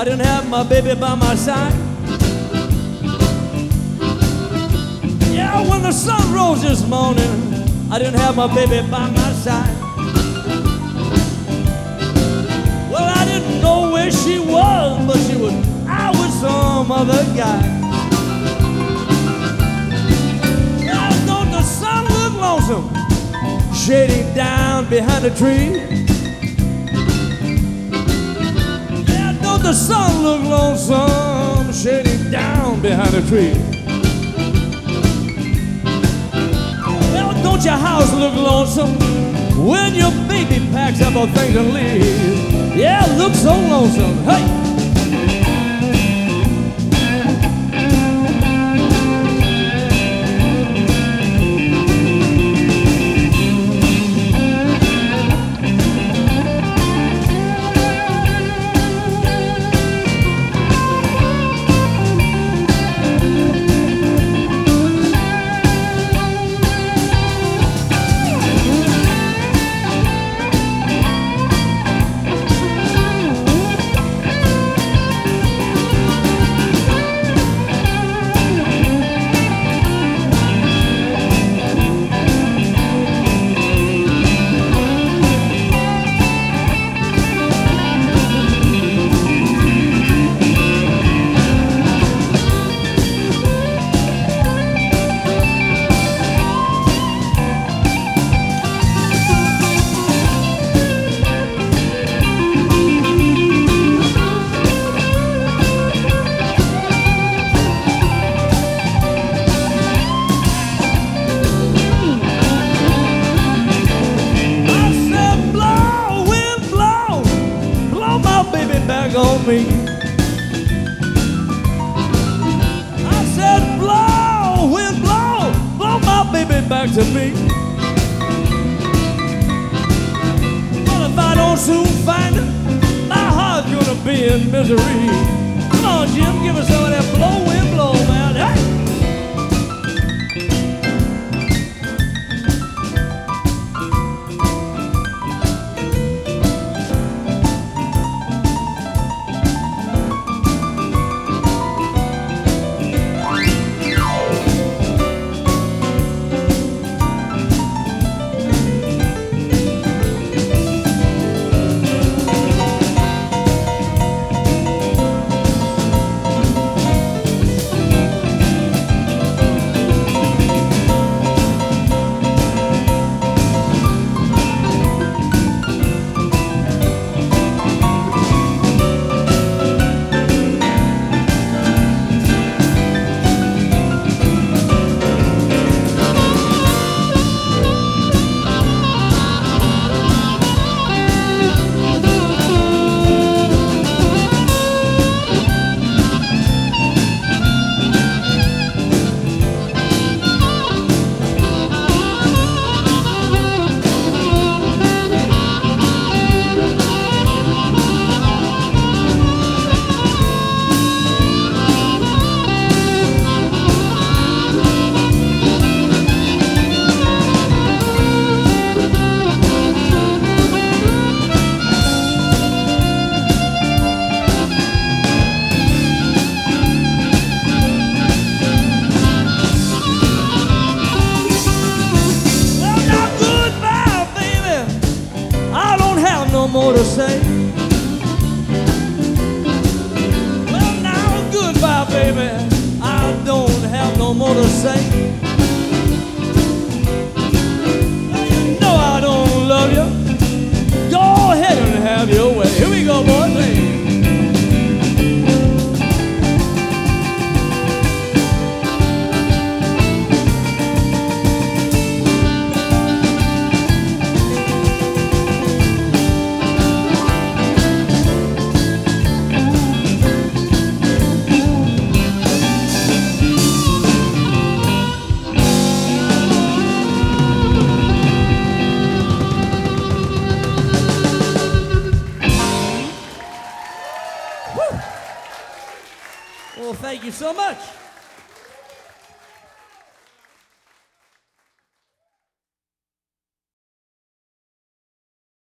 I didn't have my baby by my side. Yeah, when the sun rose this morning, I didn't have my baby by my side. Well, I didn't know where she was, but she was out with some other guy. Now, don't the sun look lonesome, shading down behind a tree? Yeah, don't the sun look lonesome, shading down behind a tree? Well, don't your house look lonesome when your baby packs up her things and leaves? Yeah, it looks so lonesome. Hey! On me, I said, blow, wind blow, blow my baby back to me. But if I don't soon find her, my heart's gonna be in misery. Come on, Jim, give us some of that blow, wind blow, man. Hey! No more to say. Well, now goodbye, baby. I don't have no more to say. Well, you know I don't love you. Go ahead and have your way. Here we go, boys. Hey. Well, thank you so much.